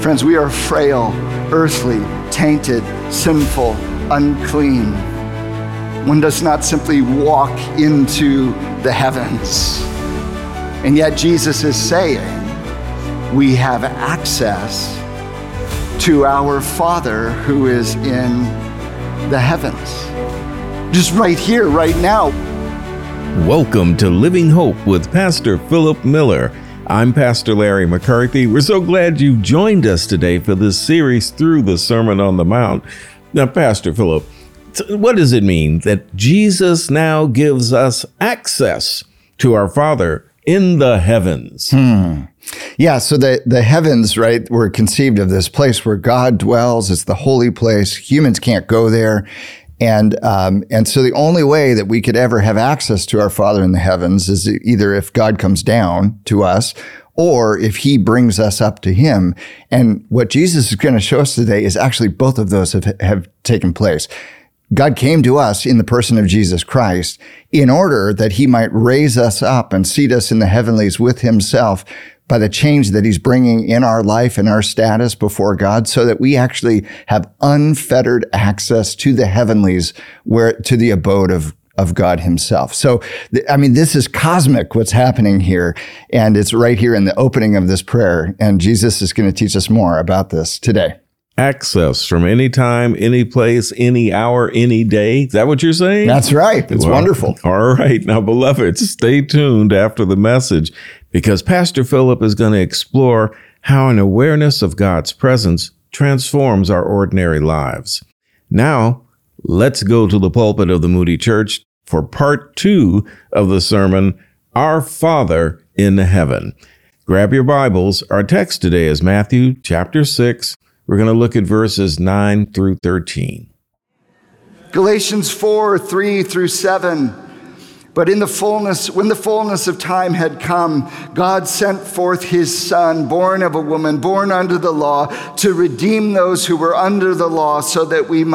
Friends, we are frail, earthly, tainted, sinful, unclean. One does not simply walk into the heavens. And yet Jesus is saying we have access to our Father who is in the heavens. Just right here, right now. Welcome to Living Hope with Pastor Philip Miller. I'm Pastor Larry McCarthy. We're so glad you joined us today for this series through the Sermon on the Mount. Now, Pastor Philip, what does it mean that Jesus now gives us access to our Father in the heavens? Yeah, so the heavens, right, were conceived of this place where God dwells. It's the holy place. Humans can't go there. And so the only way that we could ever have access to our Father in the heavens is either if God comes down to us or if he brings us up to him. And what Jesus is going to show us today is actually both of those have taken place. God came to us in the person of Jesus Christ in order that he might raise us up and seat us in the heavenlies with himself by the change that he's bringing in our life and our status before God, so that we actually have unfettered access to the heavenlies, to the abode of God himself. So, this is cosmic what's happening here, and it's right here in the opening of this prayer, and Jesus is going to teach us more about this today. Access from any time, any place, any hour, any day. Is that what you're saying? That's right. It's wonderful. All right. Now, beloved, stay tuned after the message, because Pastor Philip is going to explore how an awareness of God's presence transforms our ordinary lives. Now, let's go to the pulpit of the Moody Church for part 2 of the sermon, Our Father in Heaven. Grab your Bibles. Our text today is Matthew chapter 6. We're going to look at verses 9 through 13. Galatians 4, 3 through 7. But when the fullness of time had come, God sent forth his Son, born of a woman, born under the law, to redeem those who were under the law, so that we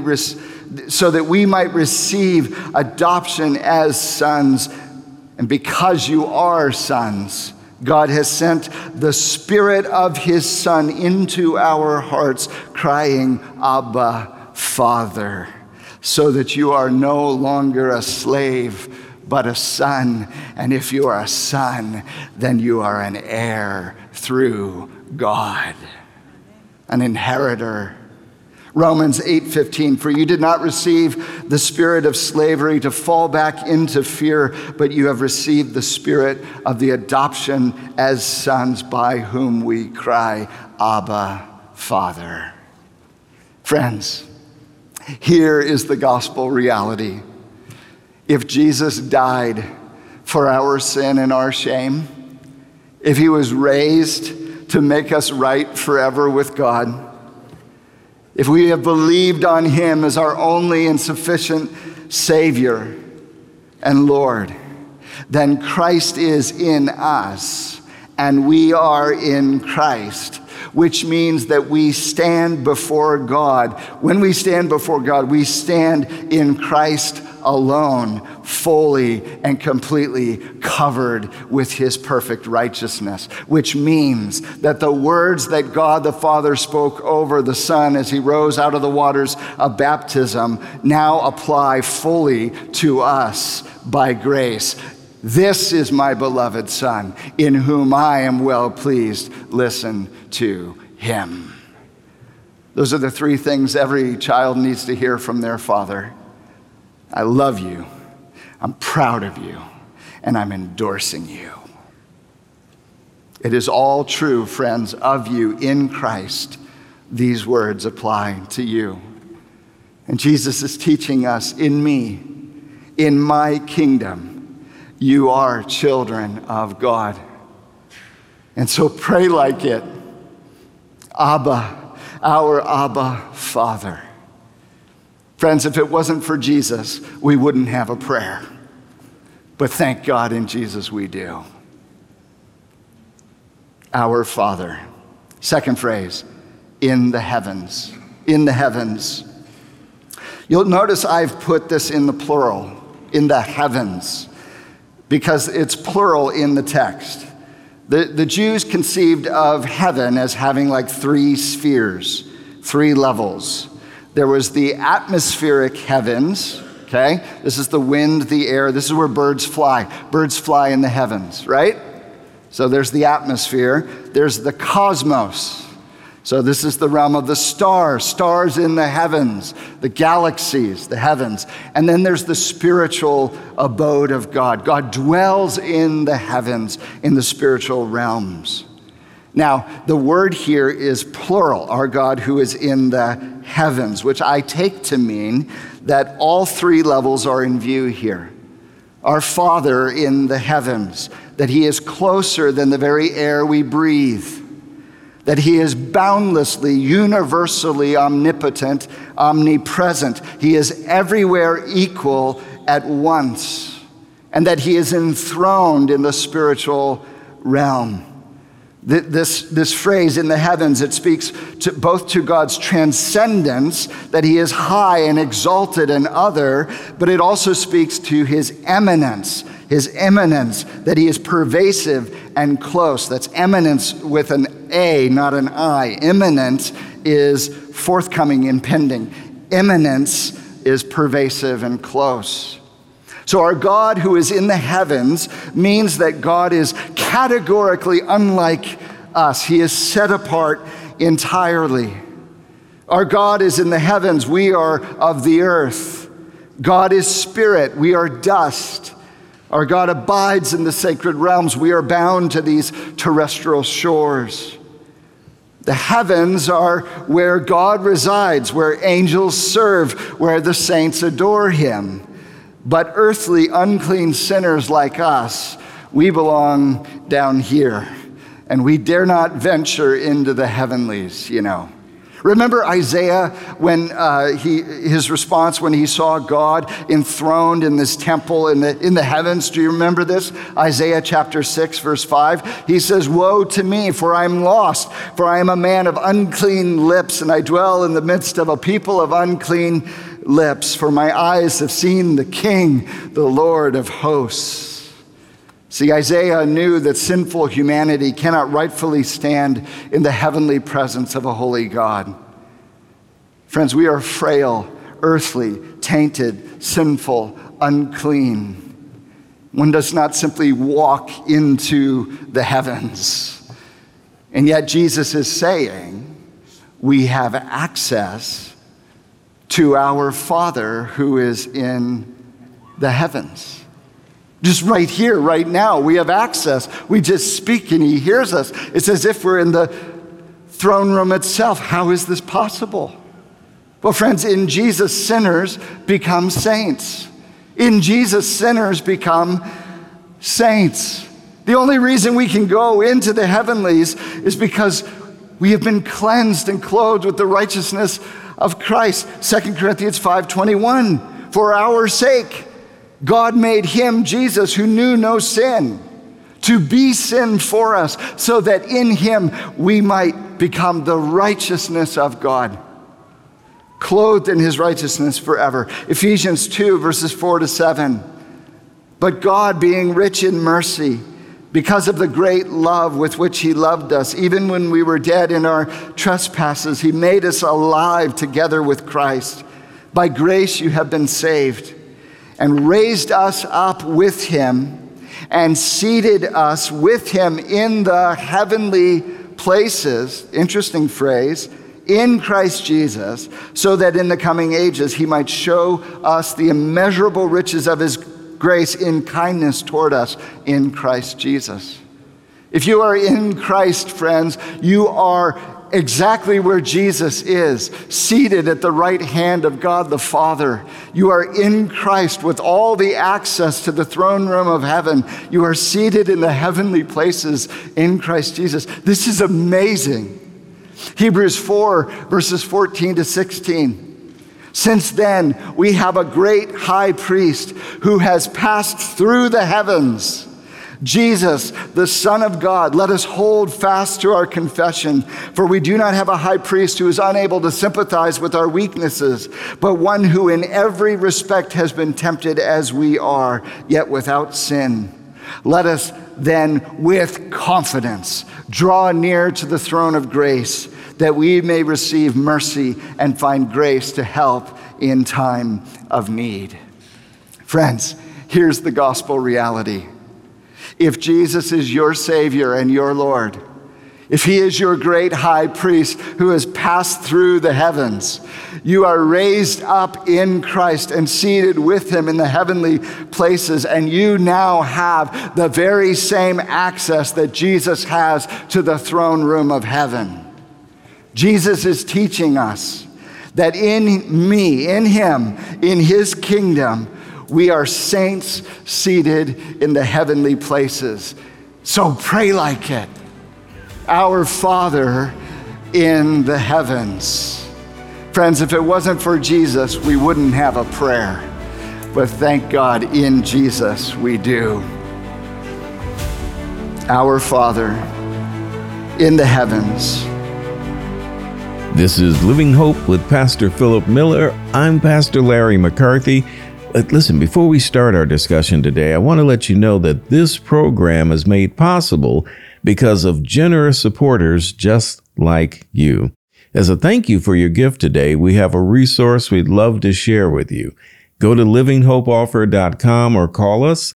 might receive adoption as sons. And because you are sons, God has sent the Spirit of his Son into our hearts, crying, Abba, Father, so that you are no longer a slave, but a son. And if you are a son, then you are an heir through God, an inheritor. Romans 8:15, for you did not receive the spirit of slavery to fall back into fear, but you have received the spirit of the adoption as sons, by whom we cry, Abba, Father. Friends, here is the gospel reality. If Jesus died for our sin and our shame, if he was raised to make us right forever with God, if we have believed on him as our only and sufficient Savior and Lord, then Christ is in us and we are in Christ, which means that we stand before God. When we stand before God, we stand in Christ alone, fully and completely covered with his perfect righteousness, which means that the words that God the Father spoke over the Son as he rose out of the waters of baptism now apply fully to us by grace. This is my beloved Son, in whom I am well pleased. Listen to him. Those are the 3 things every child needs to hear from their father. I love you, I'm proud of you, and I'm endorsing you. It is all true, friends, of you in Christ. These words apply to you. And Jesus is teaching us, in me, in my kingdom, you are children of God. And so pray like it. Abba, our Abba Father. Friends, if it wasn't for Jesus, we wouldn't have a prayer. But thank God in Jesus we do. Our Father. Second phrase, in the heavens. In the heavens. You'll notice I've put this in the plural, in the heavens, because it's plural in the text. The Jews conceived of heaven as having like 3 spheres, 3 levels. There was the atmospheric heavens, okay? This is the wind, the air. This is where birds fly. Birds fly in the heavens, right? So there's the atmosphere. There's the cosmos. So this is the realm of the stars in the heavens, the galaxies, the heavens. And then there's the spiritual abode of God. God dwells in the heavens, in the spiritual realms. Now, the word here is plural, our God who is in the heavens, which I take to mean that all 3 levels are in view here. Our Father in the heavens, that he is closer than the very air we breathe, that he is boundlessly, universally omnipotent, omnipresent. He is everywhere equal at once, and that he is enthroned in the spiritual realm. This phrase, in the heavens, it speaks both to God's transcendence, that he is high and exalted and other, but it also speaks to his eminence, that he is pervasive and close. That's eminence with an A, not an I. Imminent is forthcoming, impending. Eminence is pervasive and close. So our God who is in the heavens means that God is categorically unlike us. He is set apart entirely. Our God is in the heavens. We are of the earth. God is spirit. We are dust. Our God abides in the sacred realms. We are bound to these terrestrial shores. The heavens are where God resides, where angels serve, where the saints adore him. But earthly, unclean sinners like us, we belong down here. And we dare not venture into the heavenlies, Remember Isaiah when his response when he saw God enthroned in this temple in the heavens? Do you remember this? Isaiah chapter 6, verse 5. He says, "Woe to me, for I am lost, for I am a man of unclean lips, and I dwell in the midst of a people of unclean lips. For my eyes have seen the King, the Lord of hosts." See, Isaiah knew that sinful humanity cannot rightfully stand in the heavenly presence of a holy God. Friends, we are frail, earthly, tainted, sinful, unclean. One does not simply walk into the heavens. And yet Jesus is saying we have access to our Father who is in the heavens. Just right here, right now, we have access. We just speak and he hears us. It's as if we're in the throne room itself. How is this possible? Well, friends, in Jesus, sinners become saints. In Jesus, sinners become saints. The only reason we can go into the heavenlies is because we have been cleansed and clothed with the righteousness of Christ. 2 Corinthians 5:21, for our sake, God made him, Jesus, who knew no sin, to be sin for us, so that in him we might become the righteousness of God, clothed in his righteousness forever. Ephesians 2, verses 4-7. But God, being rich in mercy, because of the great love with which he loved us, even when we were dead in our trespasses, he made us alive together with Christ. By grace you have been saved, and raised us up with him, and seated us with him in the heavenly places, interesting phrase, in Christ Jesus, so that in the coming ages he might show us the immeasurable riches of his grace in kindness toward us in Christ Jesus. If you are in Christ, friends, you are exactly where Jesus is, seated at the right hand of God the Father. You are in Christ with all the access to the throne room of heaven. You are seated in the heavenly places in Christ Jesus. This is amazing. Hebrews 4, verses 14-16. Since then, we have a great high priest who has passed through the heavens, Jesus, the Son of God. Let us hold fast to our confession, for we do not have a high priest who is unable to sympathize with our weaknesses, but one who in every respect has been tempted as we are, yet without sin. Let us then, with confidence, draw near to the throne of grace, that we may receive mercy and find grace to help in time of need. Friends, here's the gospel reality. If Jesus is your Savior and your Lord, if he is your great high priest who has passed through the heavens, you are raised up in Christ and seated with him in the heavenly places, and you now have the very same access that Jesus has to the throne room of heaven. Jesus is teaching us that in him, in his kingdom, we are saints seated in the heavenly places. So pray like it. Our Father in the heavens. Friends, if it wasn't for Jesus, we wouldn't have a prayer. But thank God, in Jesus we do. Our Father in the heavens. This is Living Hope with Pastor Philip Miller. I'm Pastor Larry McCarthy. Listen, before we start our discussion today, I want to let you know that this program is made possible because of generous supporters just like you. As a thank you for your gift today, we have a resource we'd love to share with you. Go to livinghopeoffer.com or call us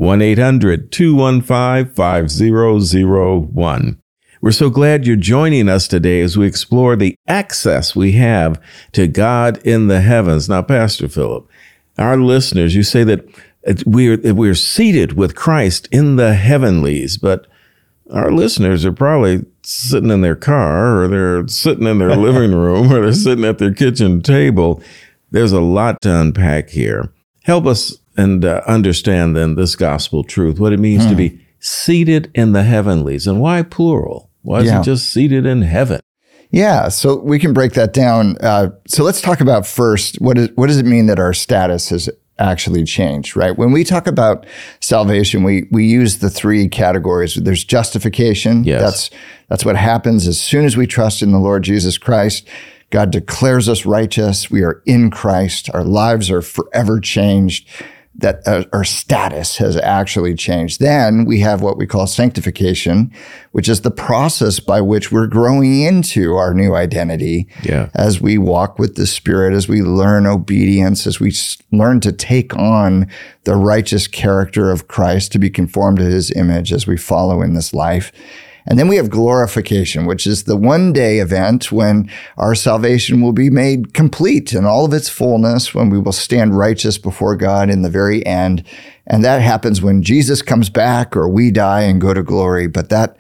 1-800-215-5001. We're so glad you're joining us today as we explore the access we have to God in the heavens. Now, Pastor Philip, our listeners, you say that we're seated with Christ in the heavenlies, but our listeners are probably sitting in their car, or they're sitting in their living room, or they're sitting at their kitchen table. There's a lot to unpack here. Help us and understand then this gospel truth, what it means to be seated in the heavenlies, and why plural? Why is it just seated in heaven? Yeah, so we can break that down. So let's talk about first, what does it mean that our status has actually changed, right? When we talk about salvation, we use the three categories. There's justification. Yes. That's what happens as soon as we trust in the Lord Jesus Christ. God declares us righteous. We are in Christ. Our lives are forever changed. That our status has actually changed. Then we have what we call sanctification, which is the process by which we're growing into our new identity as we walk with the Spirit, as we learn obedience, as we learn to take on the righteous character of Christ, to be conformed to his image as we follow in this life. And then we have glorification, which is the one-day event when our salvation will be made complete in all of its fullness, when we will stand righteous before God in the very end. And that happens when Jesus comes back or we die and go to glory. But that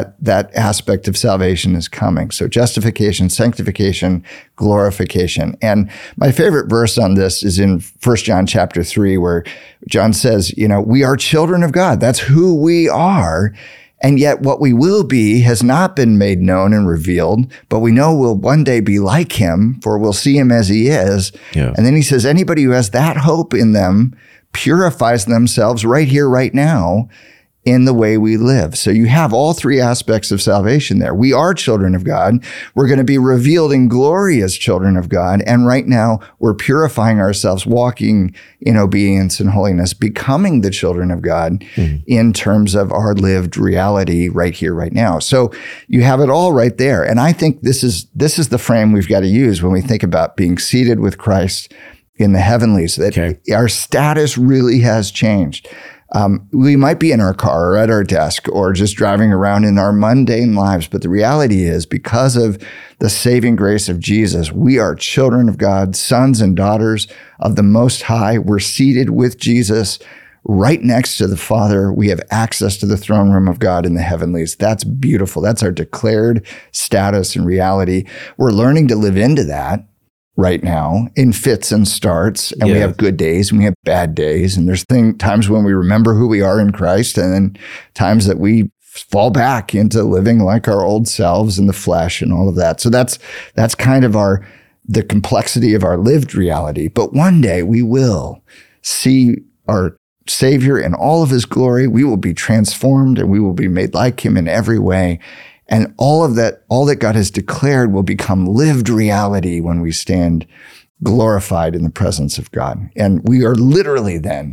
aspect of salvation is coming. So justification, sanctification, glorification. And my favorite verse on this is in 1 John chapter 3, where John says, we are children of God. That's who we are. And yet what we will be has not been made known and revealed, but we know we'll one day be like him, for we'll see him as he is. Yeah. And then he says, anybody who has that hope in them purifies themselves right here, right now, in the way we live. So you have all three aspects of salvation there. We are children of God. We're going to be revealed in glory as children of God. And right now we're purifying ourselves, walking in obedience and holiness, becoming the children of God in terms of our lived reality right here, right now. So you have it all right there. And I think this is the frame we've got to use when we think about being seated with Christ in the heavenlies, that our status really has changed. We might be in our car or at our desk or just driving around in our mundane lives, but the reality is, because of the saving grace of Jesus, we are children of God, sons and daughters of the Most High. We're seated with Jesus right next to the Father. We have access to the throne room of God in the heavenlies. That's beautiful. That's our declared status and reality. We're learning to live into that right now in fits and starts, and we have good days and we have bad days, and there's times when we remember who we are in Christ, and then times that we fall back into living like our old selves in the flesh and all of that. So that's kind of the complexity of our lived reality. But one day we will see our Savior in all of his glory. We will be transformed and we will be made like him in every way. And all that God has declared will become lived reality when we stand glorified in the presence of God. And we are literally then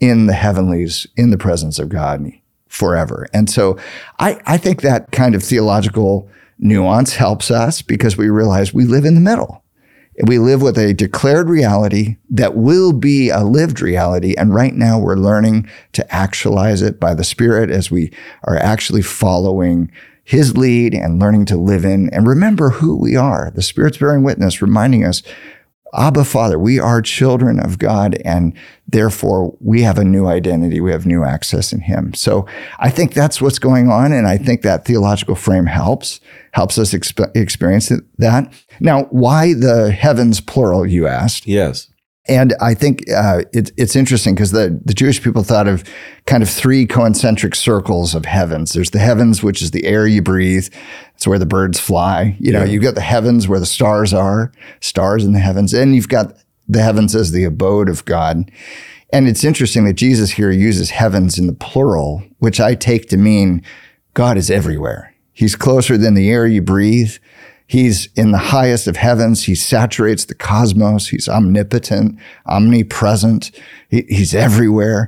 in the heavenlies, in the presence of God forever. And so I think that kind of theological nuance helps us because we realize we live in the middle. We live with a declared reality that will be a lived reality. And right now we're learning to actualize it by the Spirit as we are actually following His lead and learning to live in and remember who we are. The Spirit's bearing witness, reminding us, Abba, Father, we are children of God, and therefore we have a new identity. We have new access in Him. So I think that's what's going on, and I think that theological frame helps us experience that. Now, why the heavens plural, you asked? Yes. And I think it's interesting because the Jewish people thought of kind of three concentric circles of heavens. There's the heavens, which is the air you breathe. It's where the birds fly. You've got the heavens where the stars are, stars in the heavens. And you've got the heavens as the abode of God. And it's interesting that Jesus here uses heavens in the plural, which I take to mean God is everywhere. He's closer than the air you breathe. He's in the highest of heavens. He saturates the cosmos. He's omnipotent, omnipresent. He's everywhere.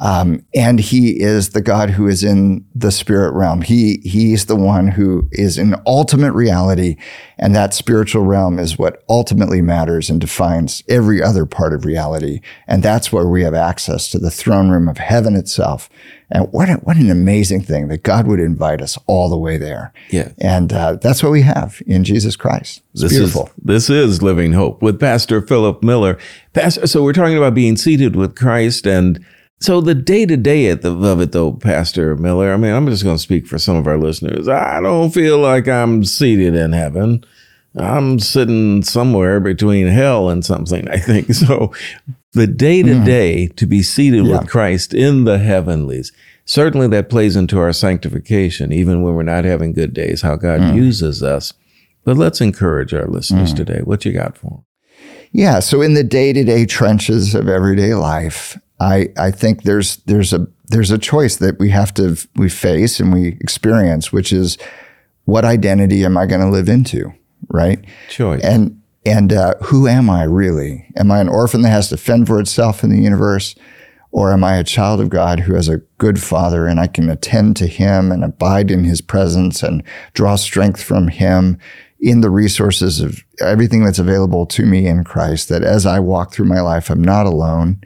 And He is the God who is in the spirit realm. He's the one who is in ultimate reality. And that spiritual realm is what ultimately matters and defines every other part of reality. And that's where we have access to the throne room of heaven itself. And what an amazing thing that God would invite us all the way there. Yeah. And that's what we have in Jesus Christ. It's beautiful. This is Living Hope with Pastor Philip Miller. Pastor, so we're talking about being seated with Christ. And so the day-to-day of it, though, Pastor Miller, I mean, I'm just going to speak for some of our listeners. I don't feel like I'm seated in heaven. I'm sitting somewhere between hell and something, I think. So the day-to-day to be seated with Christ in the heavenlies, certainly that plays into our sanctification, even when we're not having good days, how God uses us. But let's encourage our listeners today. What you got for them? Yeah, so in the day-to-day trenches of everyday life, I think there's a choice that we face and we experience, which is what identity am I going to live into, right? Choice. And who am I really? Am I an orphan that has to fend for itself in the universe? Or am I a child of God who has a good Father and I can attend to Him and abide in His presence and draw strength from Him in the resources of everything that's available to me in Christ, that as I walk through my life, I'm not alone.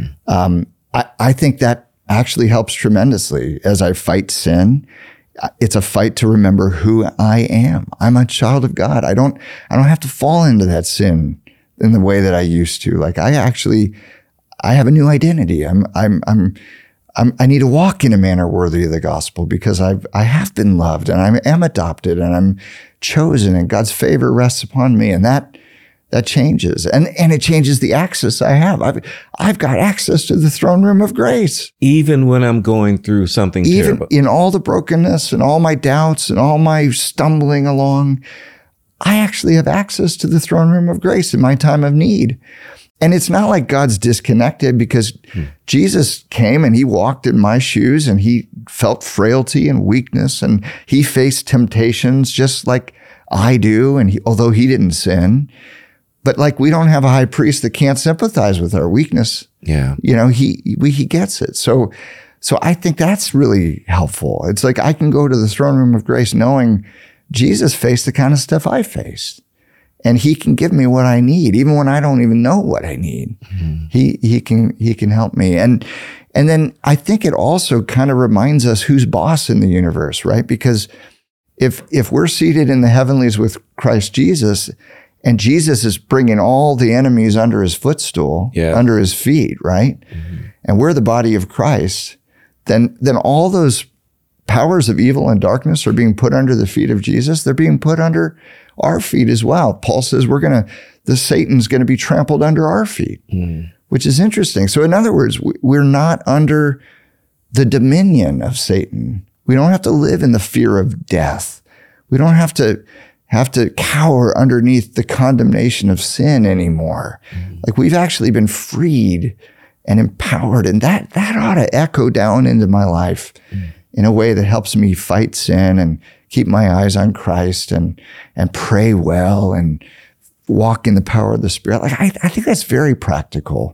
I think that actually helps tremendously as I fight sin. It's a fight to remember who I am. I'm a child of God. I don't have to fall into that sin in the way that I used to. Like I have a new identity. I need to walk in a manner worthy of the gospel because I have been loved and I am adopted and I'm chosen and God's favor rests upon me, and that changes and it changes the access I have. I've got access to the throne room of grace, even when I'm going through something terrible. In all the brokenness and all my doubts and all my stumbling along, I actually have access to the throne room of grace in my time of need. And it's not like God's disconnected because Jesus came and He walked in my shoes and He felt frailty and weakness and He faced temptations just like I do. And although He didn't sin, but like we don't have a high priest that can't sympathize with our weakness. Yeah. He gets it. So I think that's really helpful. It's like I can go to the throne room of grace knowing Jesus faced the kind of stuff I faced. And He can give me what I need, even when I don't even know what I need. He can help me. And then I think it also kind of reminds us who's boss in the universe, right? Because if we're seated in the heavenlies with Christ Jesus, and Jesus is bringing all the enemies under His footstool, under His feet, right? And we're the body of Christ, then all those powers of evil and darkness are being put under the feet of Jesus. They're being put under our feet as well. Paul says Satan's going to be trampled under our feet, which is interesting. So in other words, we're not under the dominion of Satan. We don't have to live in the fear of death. We don't have to cower underneath the condemnation of sin anymore. Like we've actually been freed and empowered, and that ought to echo down into my life in a way that helps me fight sin and keep my eyes on Christ and pray well and walk in the power of the Spirit. Like I think that's very practical.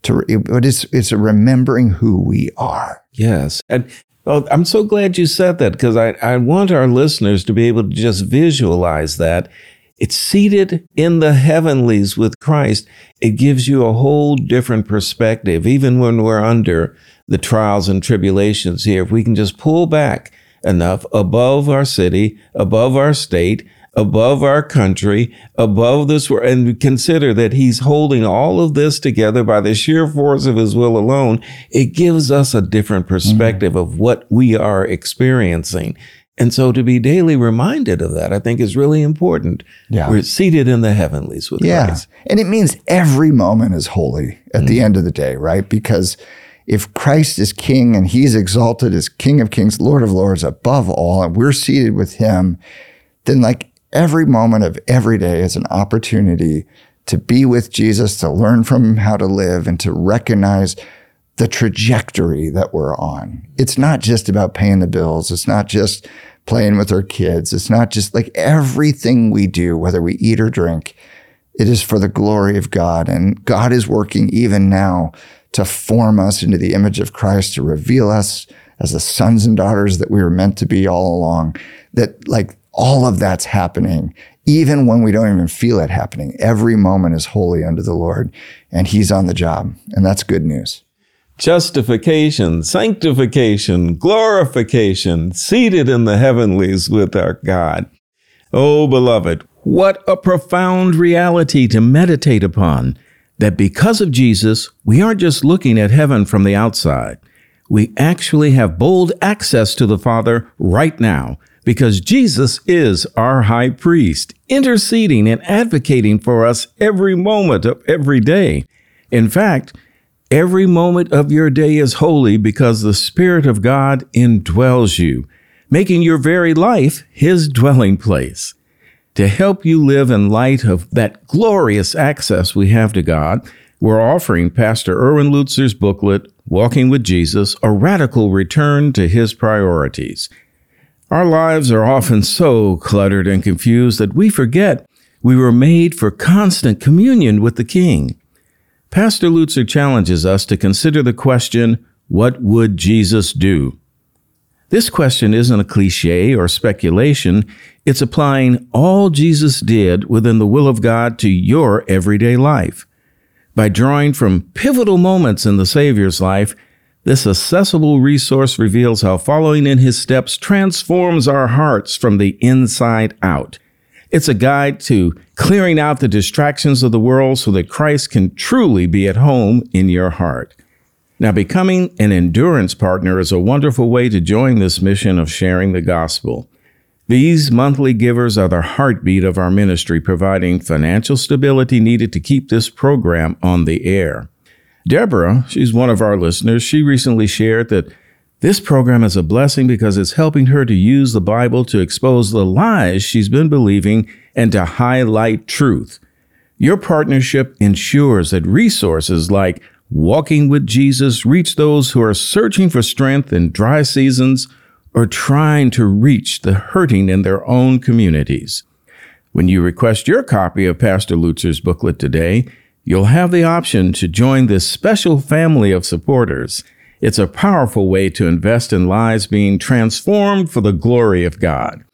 It's a remembering who we are. Yes. And I'm so glad you said that, because I want our listeners to be able to just visualize that. It's seated in the heavenlies with Christ. It gives you a whole different perspective, even when we're under the trials and tribulations here. If we can just pull back enough above our city, above our state, above our country, above this world, and consider that he's holding all of this together by the sheer force of his will alone, it gives us a different perspective of what we are experiencing. And so to be daily reminded of that, I think, is really important. Yeah. We're seated in the heavenlies with Christ. And it means every moment is holy at the end of the day, right? Because if Christ is king and he's exalted as King of Kings, Lord of Lords above all, and we're seated with him, then like every moment of every day is an opportunity to be with Jesus, to learn from him how to live, and to recognize the trajectory that we're on. It's not just about paying the bills. It's not just playing with our kids. It's not just like everything we do, whether we eat or drink, it is for the glory of God. And God is working even now to form us into the image of Christ, to reveal us as the sons and daughters that we were meant to be all along. That like all of that's happening, even when we don't even feel it happening. Every moment is holy unto the Lord, and he's on the job. And that's good news. Justification, sanctification, glorification, seated in the heavenlies with our God. Oh, beloved, what a profound reality to meditate upon, that because of Jesus, we aren't just looking at heaven from the outside. We actually have bold access to the Father right now, because Jesus is our high priest, interceding and advocating for us every moment of every day. In fact, every moment of your day is holy because the Spirit of God indwells you, making your very life his dwelling place. To help you live in light of that glorious access we have to God, we're offering Pastor Erwin Lutzer's booklet, Walking with Jesus, A Radical Return to His Priorities. Our lives are often so cluttered and confused that we forget we were made for constant communion with the King. Pastor Lutzer challenges us to consider the question, what would Jesus do? This question isn't a cliche or speculation. It's applying all Jesus did within the will of God to your everyday life. By drawing from pivotal moments in the Savior's life, this accessible resource reveals how following in his steps transforms our hearts from the inside out. It's a guide to clearing out the distractions of the world so that Christ can truly be at home in your heart. Now, becoming an endurance partner is a wonderful way to join this mission of sharing the gospel. These monthly givers are the heartbeat of our ministry, providing financial stability needed to keep this program on the air. Deborah, she's one of our listeners, she recently shared that this program is a blessing because it's helping her to use the Bible to expose the lies she's been believing and to highlight truth. Your partnership ensures that resources like Walking with Jesus reach those who are searching for strength in dry seasons or trying to reach the hurting in their own communities. When you request your copy of Pastor Lutzer's booklet today, you'll have the option to join this special family of supporters. It's a powerful way to invest in lives being transformed for the glory of God.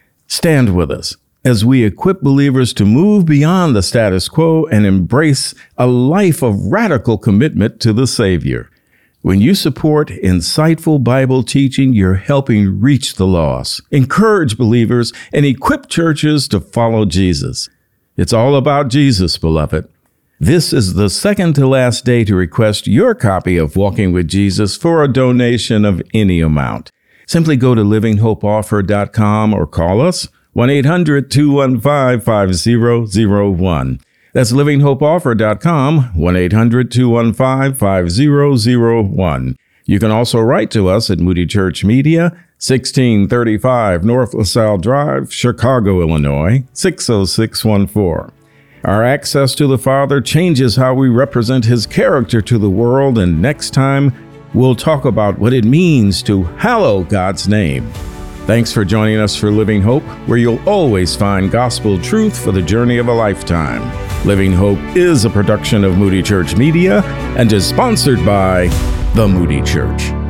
Stand with us as we equip believers to move beyond the status quo and embrace a life of radical commitment to the Savior. When you support insightful Bible teaching, you're helping reach the lost, encourage believers, and equip churches to follow Jesus. It's all about Jesus, beloved. This is the second to last day to request your copy of Walking with Jesus for a donation of any amount. Simply go to livinghopeoffer.com or call us 1-800-215-5001. That's livinghopeoffer.com, 1-800-215-5001. You can also write to us at Moody Church Media, 1635 North LaSalle Drive, Chicago, Illinois, 60614. Our access to the Father changes how we represent His character to the world, and next time we'll talk about what it means to hallow God's name. Thanks for joining us for Living Hope, where you'll always find gospel truth for the journey of a lifetime. Living Hope is a production of Moody Church Media and is sponsored by the Moody Church.